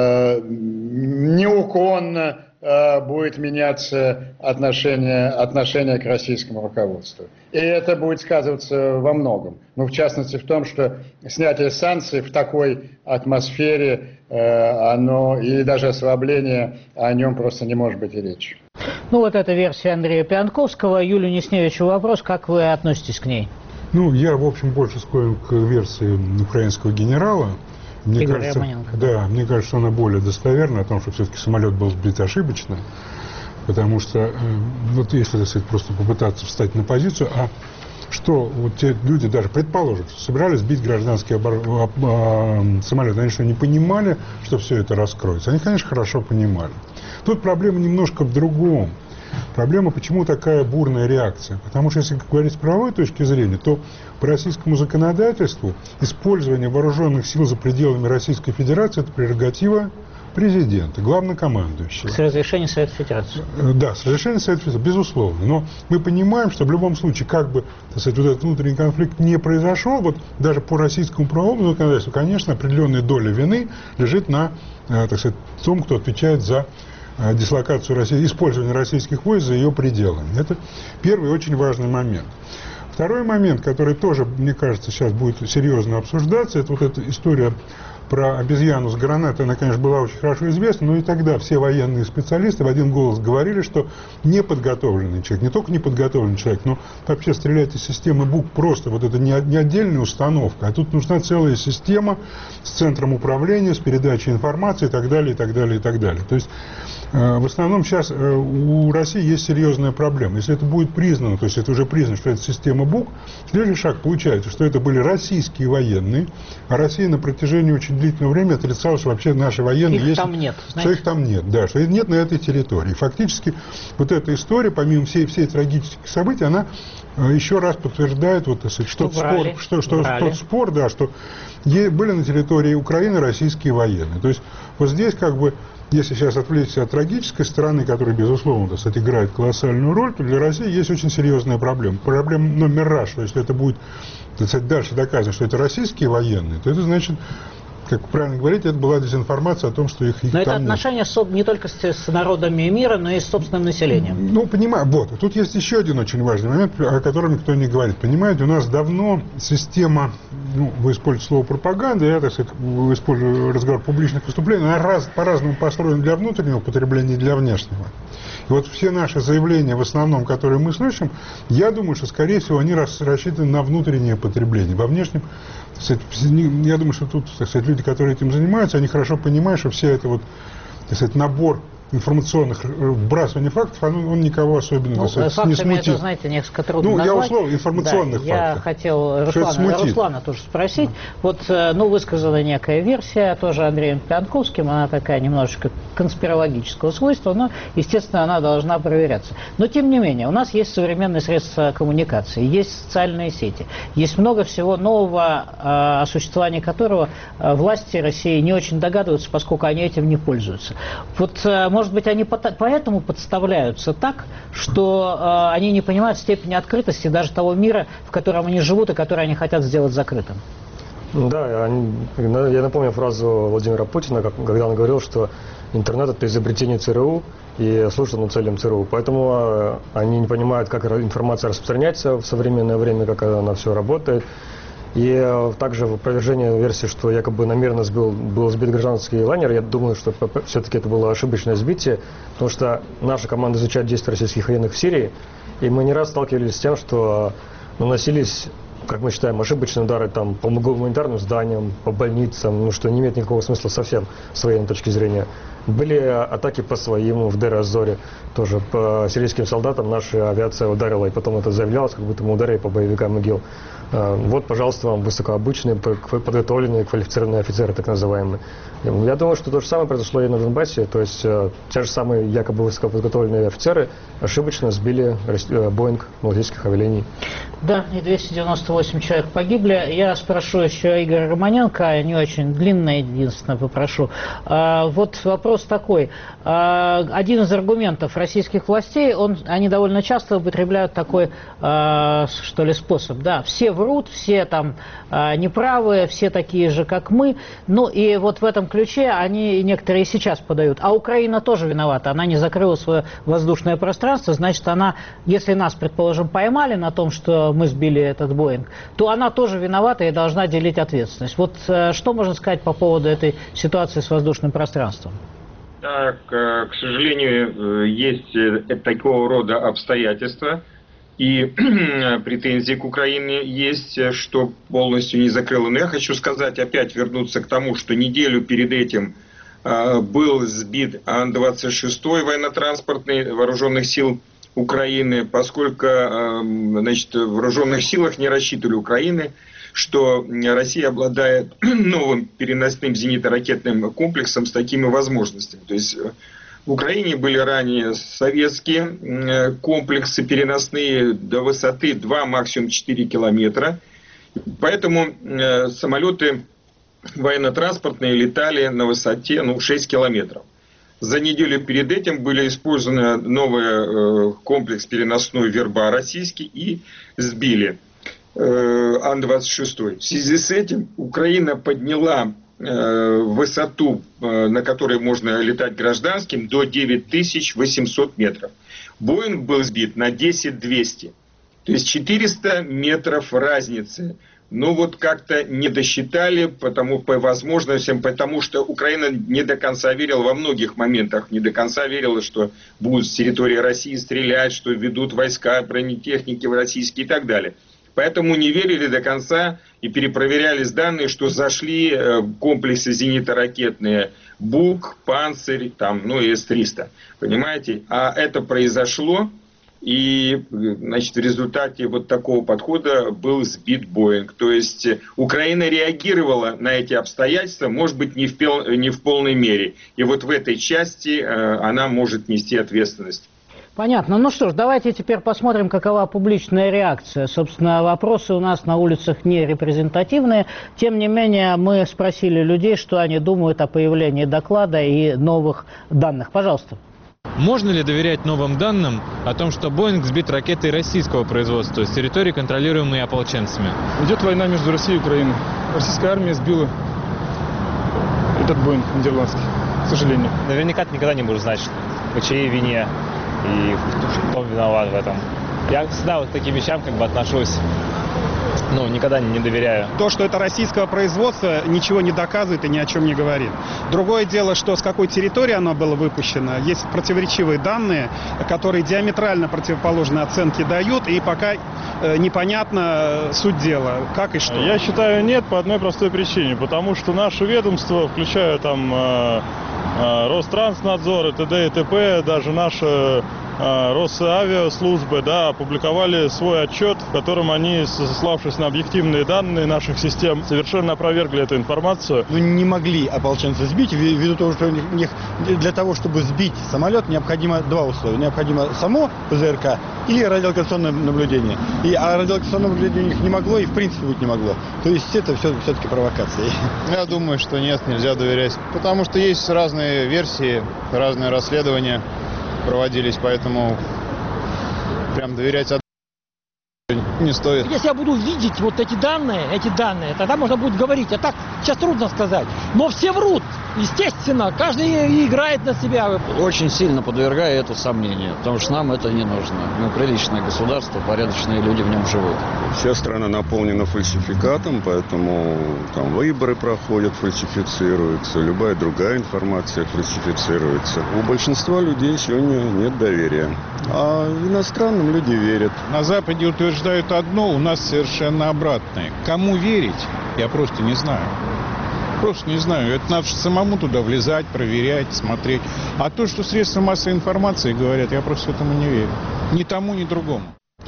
G: Неуклонно будет меняться отношение, отношение к российскому руководству. И это будет сказываться во многом. Ну, в частности, в том, что снятие санкций в такой атмосфере, э, оно, или даже ослабление, о нем просто не может быть и речи.
A: Ну, вот эта версия Андрея Пианковского. Юлию Несневичу вопрос, как вы относитесь к ней?
E: Ну, я, в общем, больше склонен к версии украинского генерала. Мне
A: Игорь
E: кажется,
A: Романенко.
E: да, мне кажется, она более достоверна о том, что все-таки самолет был сбит ошибочно, потому что, э, вот если, так сказать, просто попытаться встать на позицию, а что вот те люди даже предположим, что собирались сбить гражданский обор... самолет, они что, не понимали, что все это раскроется? Они, конечно, хорошо понимали. Тут проблема немножко в другом. Проблема, почему такая бурная реакция? Потому что, если говорить с правовой точки зрения, то по российскому законодательству использование вооруженных сил за пределами Российской Федерации – это прерогатива президента, главнокомандующего.
A: С разрешения Совета Федерации.
E: Да, с разрешения Совета Федерации, безусловно. Но мы понимаем, что в любом случае, как бы, так сказать, вот этот внутренний конфликт не произошел, вот даже по российскому правовому законодательству, конечно, определенная доля вины лежит на, так сказать, том, кто отвечает за дислокацию России, использование российских войск за ее пределами. Это первый очень важный момент. Второй момент, который тоже, мне кажется, сейчас будет серьезно обсуждаться, это вот эта история про обезьяну с гранатой, она, конечно, была очень хорошо известна, но и тогда все военные специалисты в один голос говорили, что неподготовленный человек, не только неподготовленный человек, но вообще стрелять из системы БУК просто, вот это не отдельная установка, а тут нужна целая система с центром управления, с передачей информации и так далее, и так далее, и так далее. То есть в основном сейчас у России есть серьезная проблема. Если это будет признано, то есть это уже признано, что это система БУК, следующий шаг получается, что это были российские военные, а Россия на протяжении очень длительного времени отрицала, что вообще наши военные
A: их
E: есть.
A: Там нет,
E: что их там нет, да, что их нет на этой территории. Фактически вот эта история, помимо всей, всей трагических событий, она еще раз подтверждает вот, так сказать, что, что, спор, что, что тот спор, да, что были на территории Украины российские военные. То есть вот здесь как бы, если сейчас отвлечься от трагической стороны, которая, безусловно, так сказать, играет колоссальную роль, то для России есть очень серьезная проблема. Проблема номер раз, что если это будет, так сказать, дальше доказано, что это российские военные, то это значит, как правильно говорить, это была дезинформация о том, что их, их
A: но
E: там
A: это отношения с, не только с, с народами мира, но и с собственным населением.
E: Ну, понимаю, вот. Тут есть еще один очень важный момент, о котором никто не говорит. Понимаете, у нас давно система, ну, вы используете слово пропаганда, я, так сказать, использую разговор публичных выступлений, она раз, по-разному построена для внутреннего потребления и для внешнего. И вот все наши заявления, в основном, которые мы слышим, я думаю, что, скорее всего, они рассчитаны на внутреннее потребление. Во внешнем, так сказать, я думаю, что тут, так сказать, люди, которые этим занимаются, они хорошо понимают, что вся это вот, так сказать, набор информационных вбрасываний фактов, он, он никого особенно, ну, так сказать, не смутит.
A: Это, знаете, несколько трудно
E: ну,
A: назвать.
E: Я условно информационных
A: да,
E: фактов.
A: Я хотел Руслана, Руслана тоже спросить. Вот, ну, высказана некая версия, тоже Андреем Пьянковским, она такая немножечко конспирологического свойства, но, естественно, она должна проверяться. Но, тем не менее, у нас есть современные средства коммуникации, есть социальные сети, есть много всего нового, о существовании которого власти России не очень догадываются, поскольку они этим не пользуются. Вот, может быть, они поэтому подставляются так, что э, они не понимают степени открытости даже того мира, в котором они живут и который они хотят сделать закрытым.
C: Да, я напомню фразу Владимира Путина, когда он говорил, что интернет – это изобретение ЦРУ и служит нацелям ЦРУ. Поэтому они не понимают, как информация распространяется в современное время, как она все работает. И также в опровержение версии, что якобы намеренно сбил, был сбит гражданский лайнер, я думаю, что все-таки это было ошибочное сбитие, потому что наша команда изучает действия российских военных в Сирии, и мы не раз сталкивались с тем, что наносились, как мы считаем, ошибочные удары там, по гуманитарным зданиям, по больницам, ну, что не имеет никакого смысла совсем с военной точки зрения. Были атаки по своим в Дер-эз-Зоре, тоже по сирийским солдатам наша авиация ударила, и потом это заявлялось, как будто мы ударили по боевикам ИГИЛ. Вот, пожалуйста, вам высокообученные, подготовленные, квалифицированные офицеры, так называемые. Я думаю, что то же самое произошло и на Донбассе, то есть те же самые якобы высокоподготовленные офицеры ошибочно сбили Боинг малазийских авиалиний.
A: Да, и двести девяносто восемь человек погибли. Я спрошу еще Игоря Романенко, не очень длинно, единственное попрошу. А, вот вопрос такой. А, один из аргументов российских властей, он, они довольно часто употребляют такой, а, что ли, способ. Да, все врут, все там а, неправы, все такие же, как мы. Ну и вот в этом ключе они некоторые сейчас подают. А Украина тоже виновата. Она не закрыла свое воздушное пространство, значит, она, если нас, предположим, поймали на том, что мы сбили этот Боинг, то она тоже виновата и должна делить ответственность. Вот что можно сказать по поводу этой ситуации с воздушным пространством?
F: Так, к сожалению, есть такого рода обстоятельства, и претензии к Украине есть, что полностью не закрыла. Но я хочу сказать, опять вернуться к тому, что неделю перед этим был сбит Ан двадцать шесть военно-транспортный вооруженных сил Украины, поскольку значит, в вооруженных силах не рассчитывали Украины, что Россия обладает новым переносным зенитно-ракетным комплексом с такими возможностями. То есть в Украине были ранее советские комплексы переносные до высоты два, максимум четыре километра. Поэтому самолеты военно-транспортные летали на высоте ну, шесть километров. За неделю перед этим были использованы новый э, комплекс переносной «Верба» российский и сбили э, Ан двадцать шесть. В связи с этим Украина подняла э, высоту, э, на которой можно летать гражданским, до девять тысяч восемьсот метров. Боинг был сбит на десять тысяч двести. То есть четыреста метров разницы ну вот как-то не досчитали, потому, по возможностям, потому что Украина не до конца верила во многих моментах, не до конца верила, что будут с территории России стрелять, что ведут войска, бронетехники российские и так далее. Поэтому не верили до конца и перепроверялись данные, что зашли комплексы зенитно-ракетные «Бук», «Панцирь», там, ну и С триста. Понимаете? А это произошло, и, значит, в результате вот такого подхода был сбит Боинг. То есть Украина реагировала на эти обстоятельства, может быть, не в, пел, не в полной мере. И вот в этой части она может нести ответственность.
A: Понятно. Ну что ж, давайте теперь посмотрим, какова публичная реакция. Собственно, вопросы у нас на улицах не репрезентативные. Тем не менее, мы спросили людей, что они думают о появлении доклада и новых данных. Пожалуйста.
H: Можно ли доверять новым данным о том, что Боинг сбит ракетой российского производства с территории, контролируемой ополченцами?
I: Идет война между Россией и Украиной. Российская армия сбила этот Боинг нидерландский, к сожалению.
J: Наверняка ты никогда не будешь знать, по чьей вине и кто виноват в этом. Я всегда вот к таким вещам как бы отношусь, ну, никогда не доверяю.
K: То, что это российского производства, ничего не доказывает и ни о чем не говорит. Другое дело, что с какой территории оно было выпущено. Есть противоречивые данные, которые диаметрально противоположные оценки дают, и пока э, непонятно суть дела, как и что.
I: Я считаю, нет, по одной простой причине. Потому что наше ведомство, включая там э, э, Ространснадзор и т.д. и т.п., даже наше Росавиаслужбы, да, опубликовали свой отчет, в котором они, сославшись на объективные данные наших систем, совершенно опровергли эту информацию.
L: Ну, не могли ополченцы сбить, ввиду того, что у них для того, чтобы сбить самолет, необходимо два условия. Необходимо само ПЗРК и радиолокационное наблюдение. И, а радиолокационное наблюдение у них не могло и в принципе быть не могло. То есть это все, все-таки провокация.
M: Я думаю, что нет, нельзя доверять. Потому что есть разные версии, разные расследования проводились, поэтому прям доверять одному не стоит.
N: Если я буду видеть вот эти данные, эти данные, тогда можно будет говорить. А так сейчас трудно сказать. Но все врут. Естественно, каждый играет на себя.
O: Очень сильно подвергаю это сомнению, потому что нам это не нужно. Мы приличное государство, порядочные люди в нем живут.
P: Вся страна наполнена фальсификатом, поэтому там выборы проходят, фальсифицируются, любая другая информация фальсифицируется. У большинства людей сегодня нет доверия, а иностранным люди верят.
Q: На Западе утверждают одно, у нас совершенно обратное. Кому верить, я просто не знаю. Просто не знаю. Это надо самому туда влезать, проверять, смотреть. А то, что средства массовой информации говорят, я просто этому не верю. Ни тому, ни другому.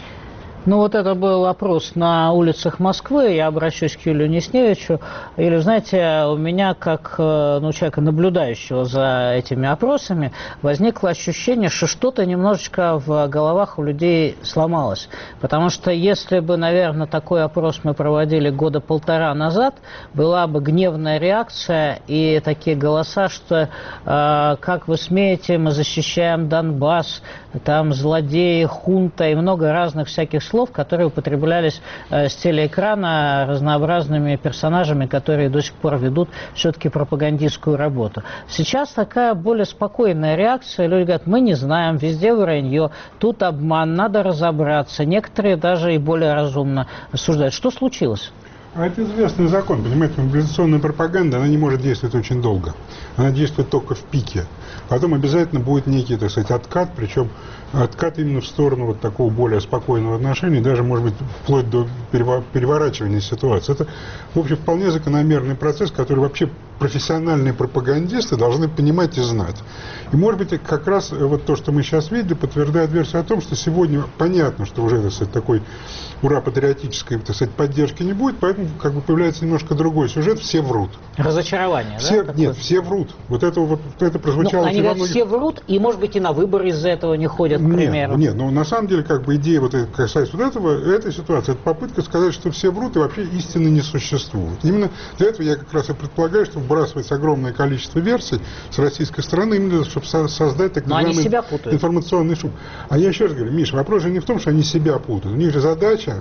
A: Ну вот это был опрос на улицах Москвы. Я обращусь к Юлию Несневичу. Юлия, знаете, у меня, как ну, человека, наблюдающего за этими опросами, возникло ощущение, что что-то немножечко в головах у людей сломалось. Потому что если бы, наверное, такой опрос мы проводили года полтора назад, была бы гневная реакция и такие голоса, что э, как вы смеете, мы защищаем Донбасс, там злодеи, хунта и много разных всяких слов, которые употреблялись э, с телеэкрана разнообразными персонажами, которые до сих пор ведут все-таки пропагандистскую работу. Сейчас такая более спокойная реакция. Люди говорят, мы не знаем, везде вранье, тут обман, надо разобраться. Некоторые даже и более разумно рассуждают. Что случилось?
E: А это известный закон, понимаете, мобилизационная пропаганда, она не может действовать очень долго. Она действует только в пике. Потом обязательно будет некий, так сказать, откат, причем откат именно в сторону вот такого более спокойного отношения, даже, может быть, вплоть до переворачивания ситуации. Это, в общем, вполне закономерный процесс, который вообще профессиональные пропагандисты должны понимать и знать. И, может быть, как раз вот то, что мы сейчас видели, подтверждает версию о том, что сегодня понятно, что уже, так сказать, такой ура-патриотической, так сказать, поддержки не будет, поэтому как бы появляется немножко другой сюжет, все врут.
A: Разочарование,
E: все,
A: да?
E: Нет, все врут. Вот это, вот, это прозвучало...
A: Ну, они говорят, многих... все врут, и, может быть, и на выборы из-за этого не ходят, к
E: нет,
A: примеру.
E: Нет, ну, на самом деле, как бы идея, вот, касаясь вот этого, этой ситуации, это попытка сказать, что все врут, и вообще истины не существует. Именно для этого я как раз и предполагаю, что вбрасывается огромное количество версий с российской стороны, именно чтобы создать так называемый информационный шум. А я еще раз говорю, Миша, вопрос же не в том, что они себя путают. У них же задача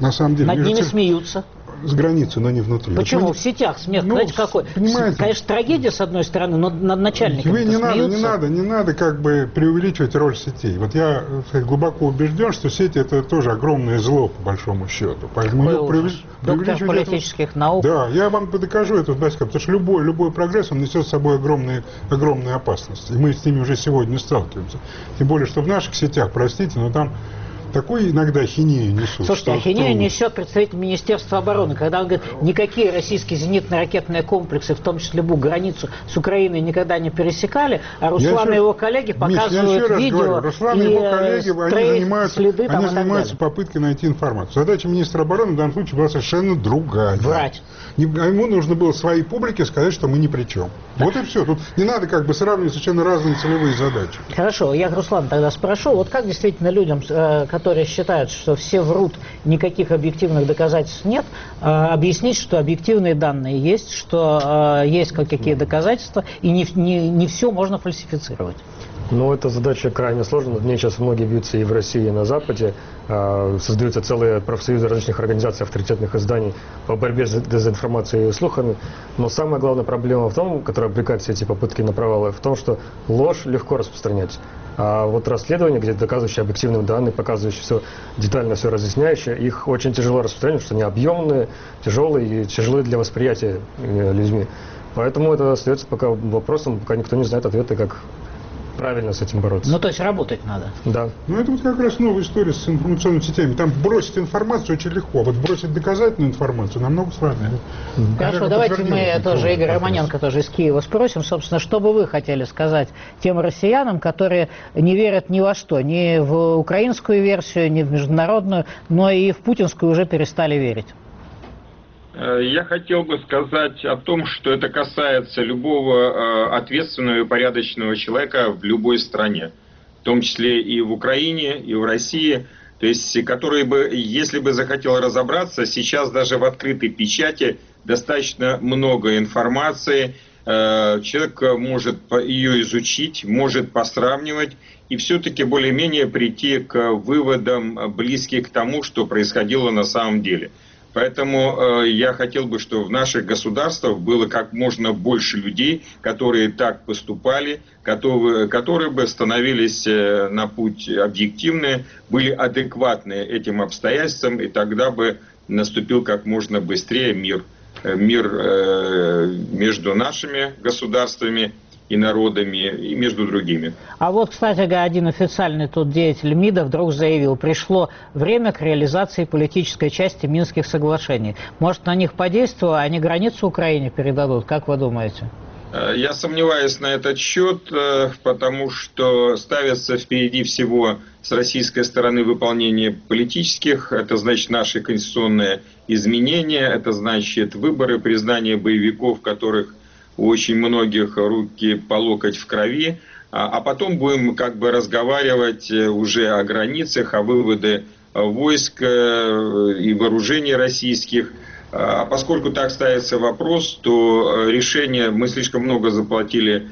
E: На самом деле.
A: Над ними
E: цер...
A: смеются.
E: С границы, но не внутри.
A: Почему?
E: Вот
A: в сетях смех,
E: ну,
A: знаете, какой?
E: Понимаете?
A: Конечно, трагедия, с одной стороны, но над начальником
E: Вы не
A: смеются.
E: надо, не надо, не надо как бы преувеличивать роль сетей. Вот я, так сказать, глубоко убежден, что сети это тоже огромное зло, по большому счету. Поэтому
A: Какой доктор политических
E: это...
A: наук.
E: Да, я вам докажу это, потому что любой, любой прогресс, он несет с собой огромные, огромные опасности. И мы с ними уже сегодня сталкиваемся. Тем более, что в наших сетях, простите, но там такой иногда ахинею несут.
A: Слушайте, ахинею несет представитель Министерства обороны, когда он говорит, никакие российские зенитно-ракетные комплексы, в том числе БУ, границу с Украиной никогда не пересекали, а Руслан и его коллеги показывают
E: Миш,
A: видео
E: говорю, Руслан и его коллеги, они занимаются,
A: следы,
E: они занимаются попыткой найти информацию. Задача министра обороны в данном случае была совершенно другая.
A: Врать.
E: Ему нужно было своей публике сказать, что мы ни при чем. Вот и все. Тут не надо как бы сравнивать совершенно разные целевые задачи.
A: Хорошо, я Руслан тогда спрошу, вот как действительно людям, которые считают, что все врут, никаких объективных доказательств нет, объяснить, что объективные данные есть, что есть какие доказательства, и не, не, не все можно фальсифицировать?
C: Ну, эта задача крайне сложная. Над ней сейчас многие бьются и в России, и на Западе. Создаются целые профсоюзы различных организаций, авторитетных изданий по борьбе с дезинформацией и слухами. Но самая главная проблема в том, которая обрекает все эти попытки на провалы, в том, что ложь легко распространять. А вот расследования, где доказывающие объективные данные, показывающие все детально, все разъясняющие, их очень тяжело распространять, потому что они объемные, тяжелые и тяжелые для восприятия людьми. Поэтому это остается пока вопросом, пока никто не знает ответа, как правильно с этим бороться.
A: Ну, то есть работать надо.
C: Да.
E: Ну, это вот как раз новая история с информационными сетями. Там бросить информацию очень легко, а вот бросить доказательную информацию намного сложнее.
A: Хорошо, давайте мы тоже Игорь Романенко тоже из Киева спросим, собственно, что бы вы хотели сказать тем россиянам, которые не верят ни во что, ни в украинскую версию, ни в международную, но и в путинскую уже перестали верить?
F: Я хотел бы сказать о том, что это касается любого ответственного и порядочного человека в любой стране, в том числе и в Украине, и в России, то есть, который бы, если бы захотел разобраться, сейчас даже в открытой печати достаточно много информации, человек может ее изучить, может посравнивать и все-таки более-менее прийти к выводам, близким к тому, что происходило на самом деле. Поэтому э, я хотел бы, чтобы в наших государствах было как можно больше людей, которые так поступали, которые, которые бы становились э, на путь объективные, были адекватны этим обстоятельствам, и тогда бы наступил как можно быстрее мир. Мир э, между нашими государствами и народами, и между другими.
A: А вот, кстати говоря, один официальный тут деятель МИДа вдруг заявил, пришло время к реализации политической части Минских соглашений. Может, на них подействовало, они границу Украине передадут? Как вы думаете?
F: Я сомневаюсь на этот счет, потому что ставится впереди всего с российской стороны выполнение политических, это значит наши конституционные изменения, это значит выборы, признание боевиков, которых у очень многих руки по локоть в крови, а потом будем как бы разговаривать уже о границах, о выводе войск и вооружений российских. А поскольку так ставится вопрос, то решение, мы слишком много заплатили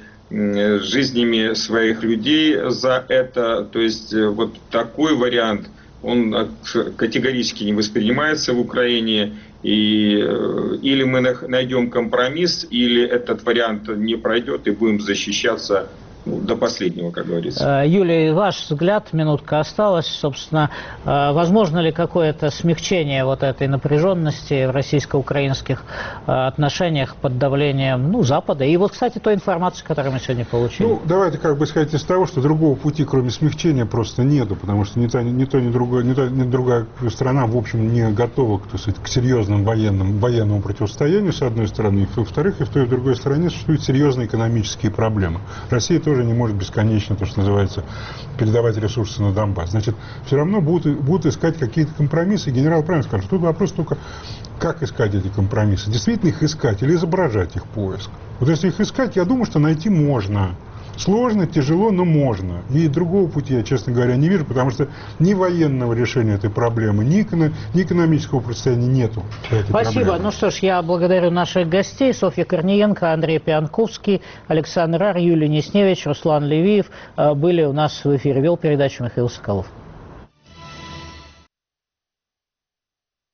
F: жизнями своих людей за это, то есть вот такой вариант, он категорически не воспринимается в Украине. И или мы найдем компромисс, или этот вариант не пройдет, и будем защищаться ну, до последнего, как говорится.
A: Юлия, ваш взгляд, минутка осталась, собственно, возможно ли какое-то смягчение вот этой напряженности в российско-украинских отношениях под давлением, ну, Запада? И вот, кстати, той информации, которую мы сегодня получили.
E: Ну, давайте как бы исходить из того, что другого пути, кроме смягчения, просто нету, потому что ни то, ни то, ни другое, ни то, ни другая страна, в общем, не готова к, так сказать, к серьезному военному, военному противостоянию, с одной стороны, и, во-вторых, и в той, и в другой стороне существуют серьезные экономические проблемы. Россия тоже не может бесконечно, то, что называется, передавать ресурсы на Донбасс. Значит, все равно будут, будут искать какие-то компромиссы. Генерал правильно сказал, что тут вопрос только, как искать эти компромиссы. Действительно их искать или изображать их поиск. Вот если их искать, я думаю, что найти можно. Сложно, тяжело, но можно. И другого пути я, честно говоря, не вижу, потому что ни военного решения этой проблемы, ни, эко- ни экономического противостояния нету.
A: Спасибо. Проблемы. Ну что ж, я благодарю наших гостей. Софья Корниенко, Андрей Пианковский, Александр Ар, Юлия Несневич, Руслан Левиев были у нас в эфире. Вел передачу Михаил Соколов.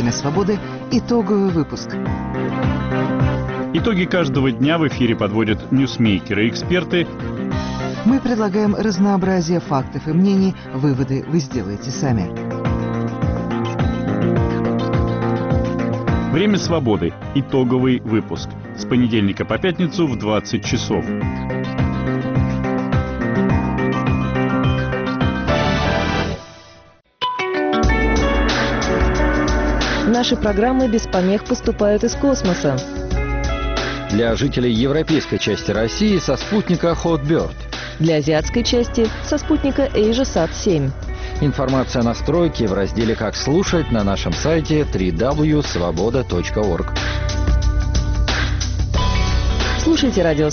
R: Время свободы. Итоговый выпуск.
S: Итоги каждого дня в эфире подводят ньюсмейкеры и эксперты.
R: Мы предлагаем разнообразие фактов и мнений. Выводы вы сделаете сами.
S: Время свободы. Итоговый выпуск. С понедельника по пятницу в двадцать часов.
T: Наши программы без помех поступают из космоса.
U: Для жителей европейской части России со спутника Hotbird.
T: Для азиатской части со спутника AsiaSat семь.
U: Информация о настройке в разделе «Как слушать» на нашем сайте дабл ю дабл ю дабл ю точка свобода точка орг.
T: Слушайте радио